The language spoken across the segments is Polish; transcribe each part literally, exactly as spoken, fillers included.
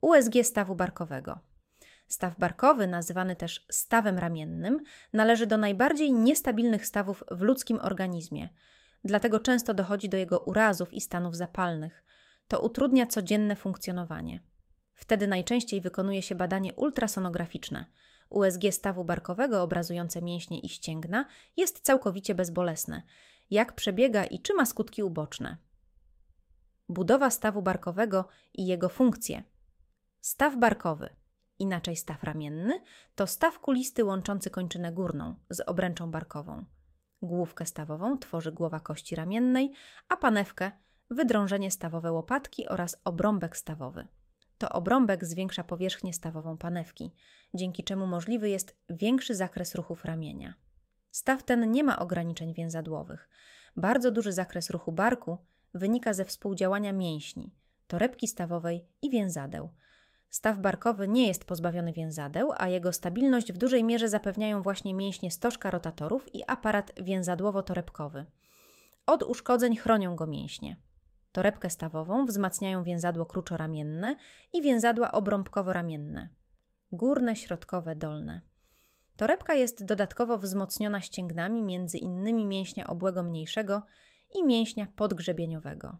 U S G stawu barkowego. Staw barkowy, nazywany też stawem ramiennym, należy do najbardziej niestabilnych stawów w ludzkim organizmie. Dlatego często dochodzi do jego urazów i stanów zapalnych. To utrudnia codzienne funkcjonowanie. Wtedy najczęściej wykonuje się badanie ultrasonograficzne. U S G stawu barkowego obrazujące mięśnie i ścięgna jest całkowicie bezbolesne. Jak przebiega i czy ma skutki uboczne? Budowa stawu barkowego i jego funkcje. Staw barkowy, inaczej staw ramienny, to staw kulisty łączący kończynę górną z obręczą barkową. Główkę stawową tworzy głowa kości ramiennej, a panewkę wydrążenie stawowe łopatki oraz obrąbek stawowy. To obrąbek zwiększa powierzchnię stawową panewki, dzięki czemu możliwy jest większy zakres ruchów ramienia. Staw ten nie ma ograniczeń więzadłowych. Bardzo duży zakres ruchu barku wynika ze współdziałania mięśni, torebki stawowej i więzadeł. Staw barkowy nie jest pozbawiony więzadeł, a jego stabilność w dużej mierze zapewniają właśnie mięśnie stożka rotatorów i aparat więzadłowo-torebkowy. Od uszkodzeń chronią go mięśnie. Torebkę stawową wzmacniają więzadło kruczoramienne i więzadła obrąbkowo-ramienne. Górne, środkowe, dolne. Torebka jest dodatkowo wzmocniona ścięgnami, między innymi mięśnia obłego mniejszego i mięśnia podgrzebieniowego.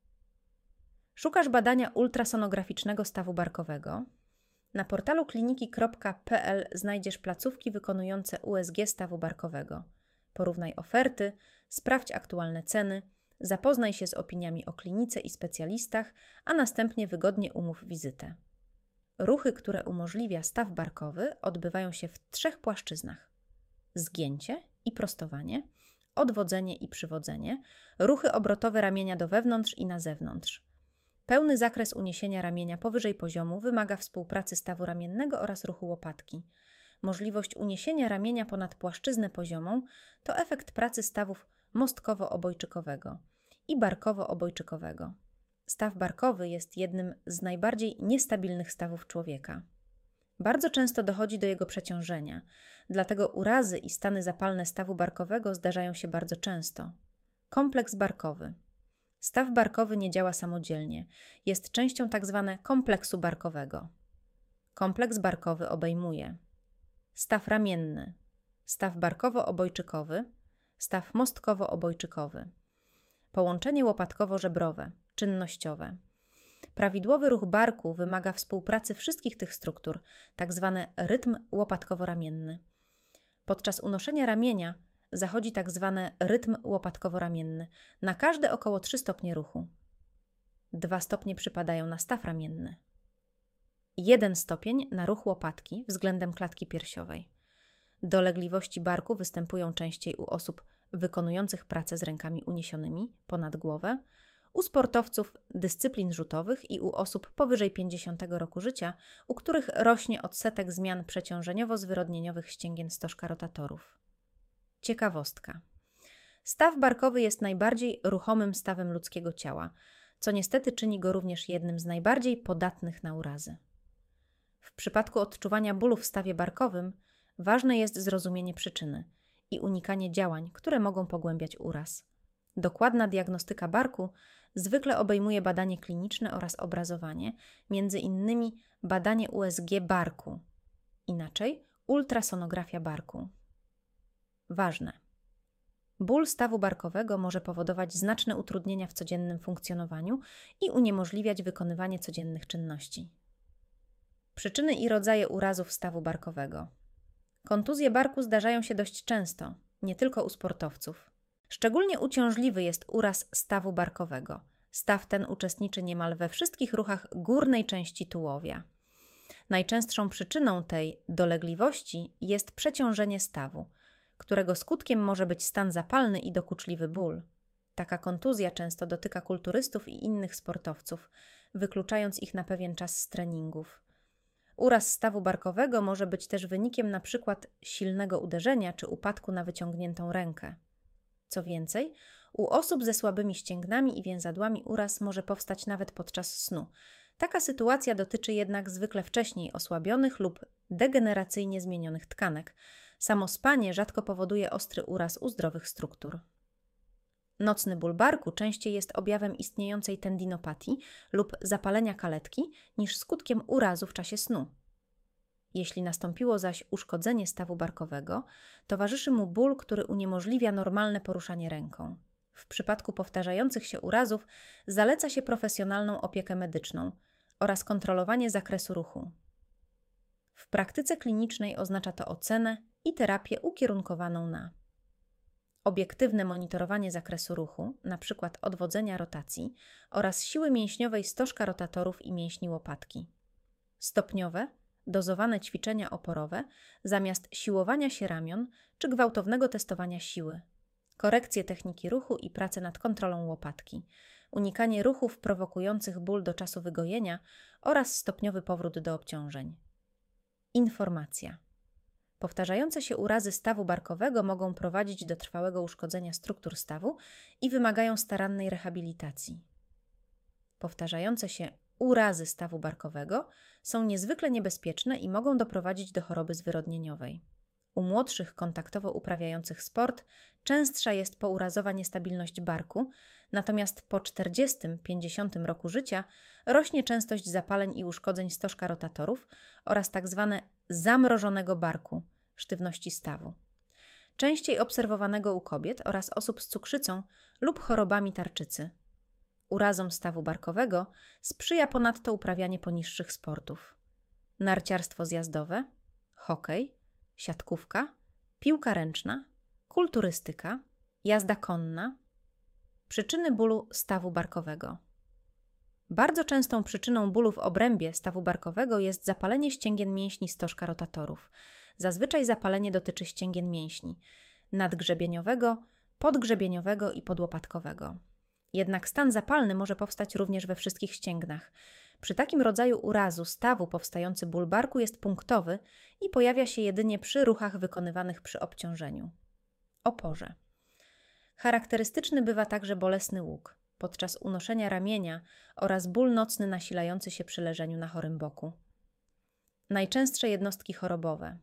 Szukasz badania ultrasonograficznego stawu barkowego? Na portalu kliniki kropka p l znajdziesz placówki wykonujące U S G stawu barkowego. Porównaj oferty, sprawdź aktualne ceny, zapoznaj się z opiniami o klinice i specjalistach, a następnie wygodnie umów wizytę. Ruchy, które umożliwia staw barkowy, odbywają się w trzech płaszczyznach: zgięcie i prostowanie, odwodzenie i przywodzenie, ruchy obrotowe ramienia do wewnątrz i na zewnątrz. Pełny zakres uniesienia ramienia powyżej poziomu wymaga współpracy stawu ramiennego oraz ruchu łopatki. Możliwość uniesienia ramienia ponad płaszczyznę poziomą to efekt pracy stawów mostkowo-obojczykowego i barkowo-obojczykowego. Staw barkowy jest jednym z najbardziej niestabilnych stawów człowieka. Bardzo często dochodzi do jego przeciążenia, dlatego urazy i stany zapalne stawu barkowego zdarzają się bardzo często. Kompleks barkowy. Staw barkowy nie działa samodzielnie, jest częścią tzw. kompleksu barkowego. Kompleks barkowy obejmuje staw ramienny, staw barkowo-obojczykowy, staw mostkowo-obojczykowy, połączenie łopatkowo-żebrowe, czynnościowe. Prawidłowy ruch barku wymaga współpracy wszystkich tych struktur, tzw. rytm łopatkowo-ramienny. Podczas unoszenia ramienia zachodzi tzw. rytm łopatkowo-ramienny na każde około trzy stopnie ruchu. dwa stopnie przypadają na staw ramienny. jeden stopień na ruch łopatki względem klatki piersiowej. Dolegliwości barku występują częściej u osób wykonujących pracę z rękami uniesionymi ponad głowę, u sportowców dyscyplin rzutowych i u osób powyżej pięćdziesiątego roku życia, u których rośnie odsetek zmian przeciążeniowo-zwyrodnieniowych ścięgien stożka rotatorów. Ciekawostka. Staw barkowy jest najbardziej ruchomym stawem ludzkiego ciała, co niestety czyni go również jednym z najbardziej podatnych na urazy. W przypadku odczuwania bólu w stawie barkowym ważne jest zrozumienie przyczyny i unikanie działań, które mogą pogłębiać uraz. Dokładna diagnostyka barku zwykle obejmuje badanie kliniczne oraz obrazowanie, między innymi badanie U S G barku, inaczej ultrasonografia barku. Ważne. Ból stawu barkowego może powodować znaczne utrudnienia w codziennym funkcjonowaniu i uniemożliwiać wykonywanie codziennych czynności. Przyczyny i rodzaje urazów stawu barkowego. Kontuzje barku zdarzają się dość często, nie tylko u sportowców. Szczególnie uciążliwy jest uraz stawu barkowego. Staw ten uczestniczy niemal we wszystkich ruchach górnej części tułowia. Najczęstszą przyczyną tej dolegliwości jest przeciążenie stawu, którego skutkiem może być stan zapalny i dokuczliwy ból. Taka kontuzja często dotyka kulturystów i innych sportowców, wykluczając ich na pewien czas z treningów. Uraz stawu barkowego może być też wynikiem np. silnego uderzenia czy upadku na wyciągniętą rękę. Co więcej, u osób ze słabymi ścięgnami i więzadłami uraz może powstać nawet podczas snu. Taka sytuacja dotyczy jednak zwykle wcześniej osłabionych lub degeneracyjnie zmienionych tkanek. Samo spanie rzadko powoduje ostry uraz u zdrowych struktur. Nocny ból barku częściej jest objawem istniejącej tendinopatii lub zapalenia kaletki niż skutkiem urazu w czasie snu. Jeśli nastąpiło zaś uszkodzenie stawu barkowego, towarzyszy mu ból, który uniemożliwia normalne poruszanie ręką. W przypadku powtarzających się urazów zaleca się profesjonalną opiekę medyczną oraz kontrolowanie zakresu ruchu. W praktyce klinicznej oznacza to ocenę i terapię ukierunkowaną na obiektywne monitorowanie zakresu ruchu, np. odwodzenia rotacji oraz siły mięśniowej stożka rotatorów i mięśni łopatki. Stopniowe, dozowane ćwiczenia oporowe zamiast siłowania się ramion czy gwałtownego testowania siły. Korekcje techniki ruchu i pracę nad kontrolą łopatki. Unikanie ruchów prowokujących ból do czasu wygojenia oraz stopniowy powrót do obciążeń. Informacja. Powtarzające się urazy stawu barkowego mogą prowadzić do trwałego uszkodzenia struktur stawu i wymagają starannej rehabilitacji. Powtarzające się urazy stawu barkowego są niezwykle niebezpieczne i mogą doprowadzić do choroby zwyrodnieniowej. U młodszych kontaktowo uprawiających sport częstsza jest pourazowa niestabilność barku, natomiast po czterdziestym do pięćdziesiątego roku życia rośnie częstość zapaleń i uszkodzeń stożka rotatorów oraz tzw. zamrożonego barku, sztywności stawu. Częściej obserwowanego u kobiet oraz osób z cukrzycą lub chorobami tarczycy. Urazom stawu barkowego sprzyja ponadto uprawianie poniższych sportów: narciarstwo zjazdowe, hokej, siatkówka, piłka ręczna, kulturystyka, jazda konna. Przyczyny bólu stawu barkowego. Bardzo częstą przyczyną bólu w obrębie stawu barkowego jest zapalenie ścięgien mięśni stożka rotatorów. Zazwyczaj zapalenie dotyczy ścięgien mięśni nadgrzebieniowego, podgrzebieniowego i podłopatkowego. Jednak stan zapalny może powstać również we wszystkich ścięgnach. Przy takim rodzaju urazu stawu powstający ból barku jest punktowy i pojawia się jedynie przy ruchach wykonywanych przy obciążeniu. Oporze. Charakterystyczny bywa także bolesny łuk podczas unoszenia ramienia oraz ból nocny nasilający się przy leżeniu na chorym boku. Najczęstsze jednostki chorobowe.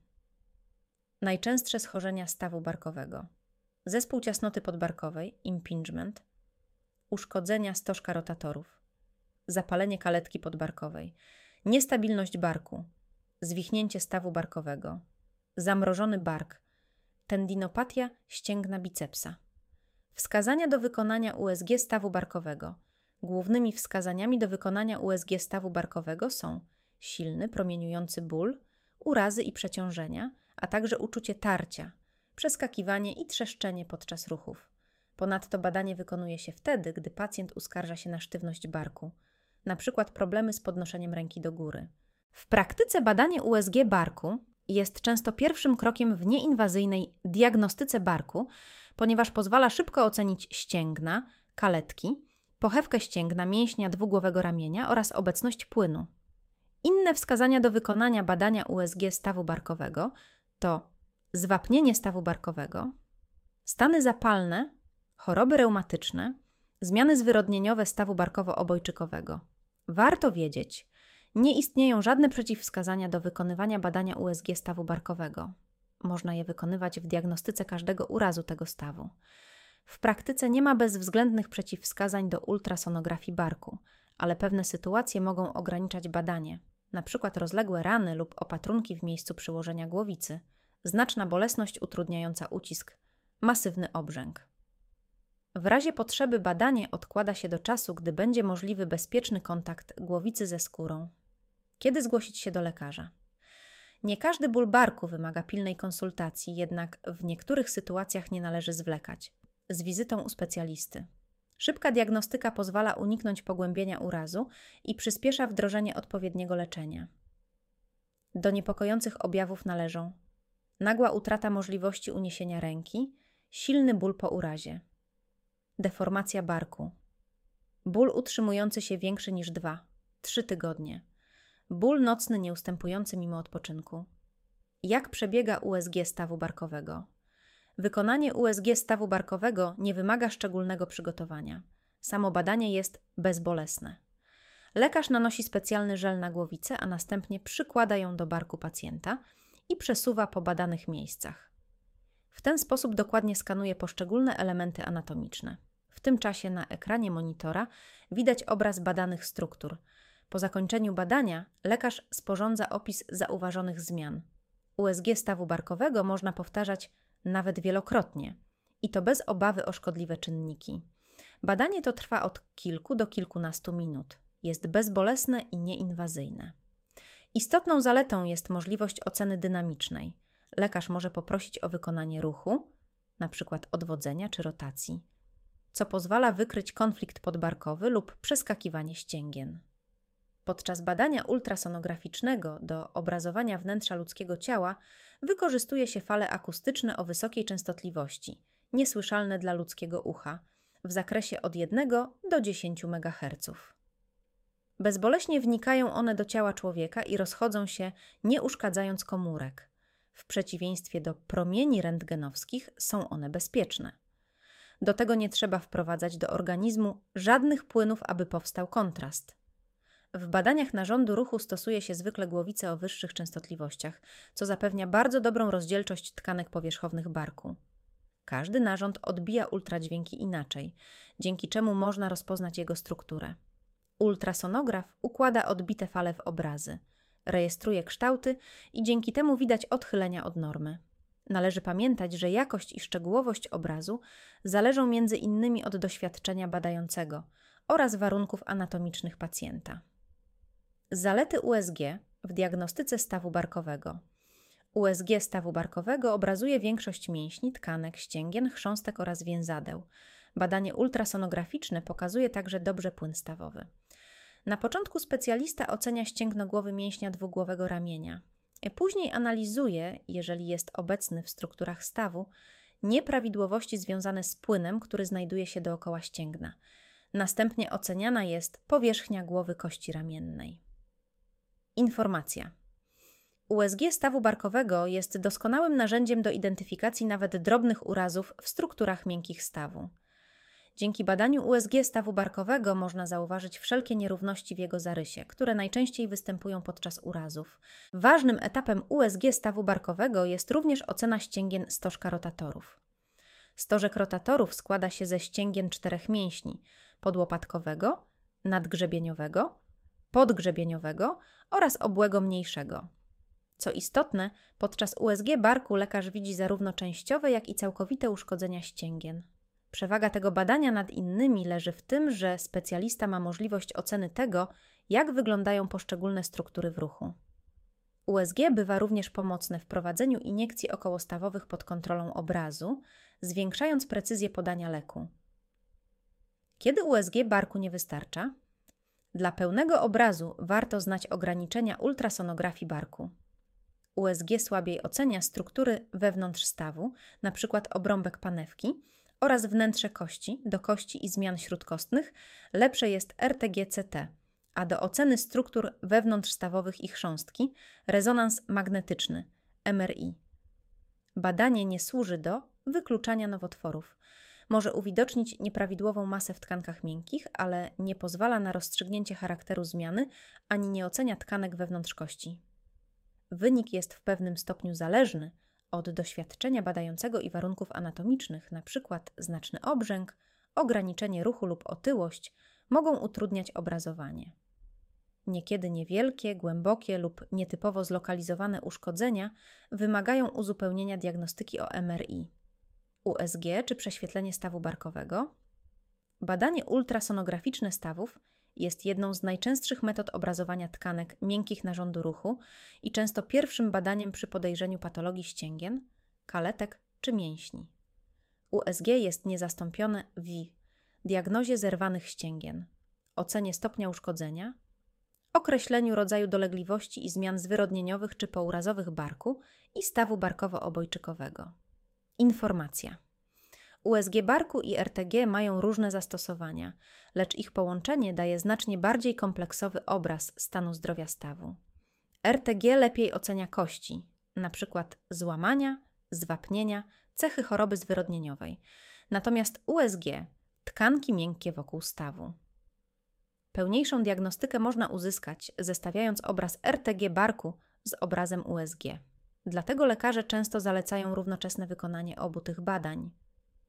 Najczęstsze schorzenia stawu barkowego. Zespół ciasnoty podbarkowej, impingement, uszkodzenia stożka rotatorów, zapalenie kaletki podbarkowej, niestabilność barku, zwichnięcie stawu barkowego, zamrożony bark, tendinopatia ścięgna bicepsa. Wskazania do wykonania U S G stawu barkowego. Głównymi wskazaniami do wykonania U S G stawu barkowego są silny, promieniujący ból, urazy i przeciążenia, a także uczucie tarcia, przeskakiwanie i trzeszczenie podczas ruchów. Ponadto badanie wykonuje się wtedy, gdy pacjent uskarża się na sztywność barku, na przykład problemy z podnoszeniem ręki do góry. W praktyce badanie U S G barku jest często pierwszym krokiem w nieinwazyjnej diagnostyce barku, ponieważ pozwala szybko ocenić ścięgna, kaletki, pochewkę ścięgna, mięśnia dwugłowego ramienia oraz obecność płynu. Inne wskazania do wykonania badania U S G stawu barkowego to zwapnienie stawu barkowego, stany zapalne, choroby reumatyczne, zmiany zwyrodnieniowe stawu barkowo-obojczykowego. Warto wiedzieć, nie istnieją żadne przeciwwskazania do wykonywania badania U S G stawu barkowego. Można je wykonywać w diagnostyce każdego urazu tego stawu. W praktyce nie ma bezwzględnych przeciwwskazań do ultrasonografii barku, ale pewne sytuacje mogą ograniczać badanie, np. rozległe rany lub opatrunki w miejscu przyłożenia głowicy, znaczna bolesność utrudniająca ucisk, masywny obrzęk. W razie potrzeby badanie odkłada się do czasu, gdy będzie możliwy bezpieczny kontakt głowicy ze skórą. Kiedy zgłosić się do lekarza? Nie każdy ból barku wymaga pilnej konsultacji, jednak w niektórych sytuacjach nie należy zwlekać. Z wizytą u specjalisty. Szybka diagnostyka pozwala uniknąć pogłębienia urazu i przyspiesza wdrożenie odpowiedniego leczenia. Do niepokojących objawów należą nagła utrata możliwości uniesienia ręki, silny ból po urazie, deformacja barku, ból utrzymujący się większy niż dwa do trzech tygodnie, ból nocny nieustępujący mimo odpoczynku. Jak przebiega U S G stawu barkowego? Wykonanie U S G stawu barkowego nie wymaga szczególnego przygotowania. Samo badanie jest bezbolesne. Lekarz nanosi specjalny żel na głowicę, a następnie przykłada ją do barku pacjenta i przesuwa po badanych miejscach. W ten sposób dokładnie skanuje poszczególne elementy anatomiczne. tym czasie na ekranie monitora widać obraz badanych struktur. Po zakończeniu badania lekarz sporządza opis zauważonych zmian. U S G stawu barkowego można powtarzać nawet wielokrotnie i to bez obawy o szkodliwe czynniki. Badanie to trwa od kilku do kilkunastu minut. Jest bezbolesne i nieinwazyjne. Istotną zaletą jest możliwość oceny dynamicznej. Lekarz może poprosić o wykonanie ruchu, np. odwodzenia czy rotacji, co pozwala wykryć konflikt podbarkowy lub przeskakiwanie ścięgien. Podczas badania ultrasonograficznego do obrazowania wnętrza ludzkiego ciała wykorzystuje się fale akustyczne o wysokiej częstotliwości, niesłyszalne dla ludzkiego ucha, w zakresie od jednego do dziesięciu megaherców. Bezboleśnie wnikają one do ciała człowieka i rozchodzą się, nie uszkadzając komórek. W przeciwieństwie do promieni rentgenowskich są one bezpieczne. Do tego nie trzeba wprowadzać do organizmu żadnych płynów, aby powstał kontrast. W badaniach narządu ruchu stosuje się zwykle głowice o wyższych częstotliwościach, co zapewnia bardzo dobrą rozdzielczość tkanek powierzchownych barku. Każdy narząd odbija ultradźwięki inaczej, dzięki czemu można rozpoznać jego strukturę. Ultrasonograf układa odbite fale w obrazy, rejestruje kształty i dzięki temu widać odchylenia od normy. Należy pamiętać, że jakość i szczegółowość obrazu zależą między innymi od doświadczenia badającego oraz warunków anatomicznych pacjenta. Zalety U S G w diagnostyce stawu barkowego. U S G stawu barkowego obrazuje większość mięśni, tkanek, ścięgien, chrząstek oraz więzadeł. Badanie ultrasonograficzne pokazuje także dobrze płyn stawowy. Na początku specjalista ocenia ścięgno głowy mięśnia dwugłowego ramienia. Później analizuje, jeżeli jest obecny w strukturach stawu, nieprawidłowości związane z płynem, który znajduje się dookoła ścięgna. Następnie oceniana jest powierzchnia głowy kości ramiennej. Informacja. U S G stawu barkowego jest doskonałym narzędziem do identyfikacji nawet drobnych urazów w strukturach miękkich stawu. Dzięki badaniu U S G stawu barkowego można zauważyć wszelkie nierówności w jego zarysie, które najczęściej występują podczas urazów. Ważnym etapem U S G stawu barkowego jest również ocena ścięgien stożka rotatorów. Stożek rotatorów składa się ze ścięgien czterech mięśni: podłopatkowego, nadgrzebieniowego, podgrzebieniowego oraz obłego mniejszego. Co istotne, podczas U S G barku lekarz widzi zarówno częściowe, jak i całkowite uszkodzenia ścięgien. Przewaga tego badania nad innymi leży w tym, że specjalista ma możliwość oceny tego, jak wyglądają poszczególne struktury w ruchu. U S G bywa również pomocne w prowadzeniu iniekcji okołostawowych pod kontrolą obrazu, zwiększając precyzję podania leku. Kiedy U S G barku nie wystarcza? Dla pełnego obrazu warto znać ograniczenia ultrasonografii barku. U S G słabiej ocenia struktury wewnątrz stawu, np. obrąbek panewki, oraz wnętrze kości, do kości i zmian śródkostnych lepsze jest R T G C T, a do oceny struktur wewnątrzstawowych i chrząstki rezonans magnetyczny M R I. Badanie nie służy do wykluczania nowotworów. Może uwidocznić nieprawidłową masę w tkankach miękkich, ale nie pozwala na rozstrzygnięcie charakteru zmiany ani nie ocenia tkanek wewnątrz kości. Wynik jest w pewnym stopniu zależny od doświadczenia badającego i warunków anatomicznych, np. znaczny obrzęk, ograniczenie ruchu lub otyłość mogą utrudniać obrazowanie. Niekiedy niewielkie, głębokie lub nietypowo zlokalizowane uszkodzenia wymagają uzupełnienia diagnostyki o M R I. U S G czy prześwietlenie stawu barkowego. Badanie ultrasonograficzne stawów jest jedną z najczęstszych metod obrazowania tkanek miękkich narządu ruchu i często pierwszym badaniem przy podejrzeniu patologii ścięgien, kaletek czy mięśni. U S G jest niezastąpione w diagnozie zerwanych ścięgien, ocenie stopnia uszkodzenia, określeniu rodzaju dolegliwości i zmian zwyrodnieniowych czy pourazowych barku i stawu barkowo-obojczykowego. Informacja. U S G barku i R T G mają różne zastosowania, lecz ich połączenie daje znacznie bardziej kompleksowy obraz stanu zdrowia stawu. R T G lepiej ocenia kości, np. złamania, zwapnienia, cechy choroby zwyrodnieniowej, natomiast U S G tkanki miękkie wokół stawu. Pełniejszą diagnostykę można uzyskać, zestawiając obraz R T G barku z obrazem U S G. Dlatego lekarze często zalecają równoczesne wykonanie obu tych badań.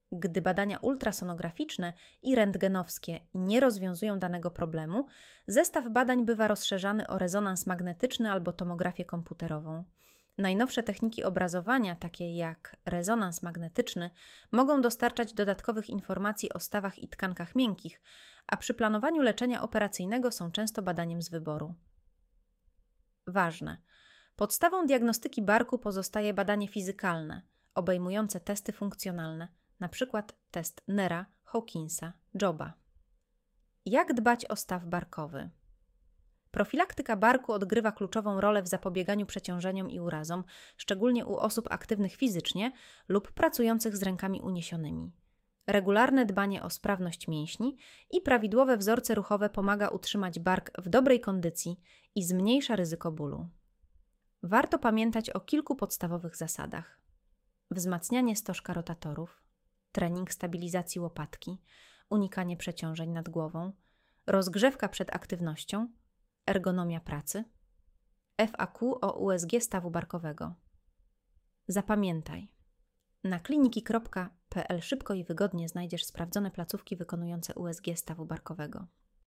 Gdy badania ultrasonograficzne i rentgenowskie nie rozwiązują danego problemu, zestaw badań bywa rozszerzany o rezonans magnetyczny albo tomografię komputerową. Najnowsze techniki obrazowania, takie jak rezonans magnetyczny, mogą dostarczać dodatkowych informacji o stawach i tkankach miękkich, a przy planowaniu leczenia operacyjnego są często badaniem z wyboru. Ważne. Podstawą diagnostyki barku pozostaje badanie fizykalne, obejmujące testy funkcjonalne, np. test Nera, Hawkinsa, Joba. Jak dbać o staw barkowy? Profilaktyka barku odgrywa kluczową rolę w zapobieganiu przeciążeniom i urazom, szczególnie u osób aktywnych fizycznie lub pracujących z rękami uniesionymi. Regularne dbanie o sprawność mięśni i prawidłowe wzorce ruchowe pomaga utrzymać bark w dobrej kondycji i zmniejsza ryzyko bólu. Warto pamiętać o kilku podstawowych zasadach. Wzmacnianie stożka rotatorów, trening stabilizacji łopatki, unikanie przeciążeń nad głową, rozgrzewka przed aktywnością, ergonomia pracy, F A Q o U S G stawu barkowego. Zapamiętaj. Na kliniki kropka p l szybko i wygodnie znajdziesz sprawdzone placówki wykonujące U S G stawu barkowego.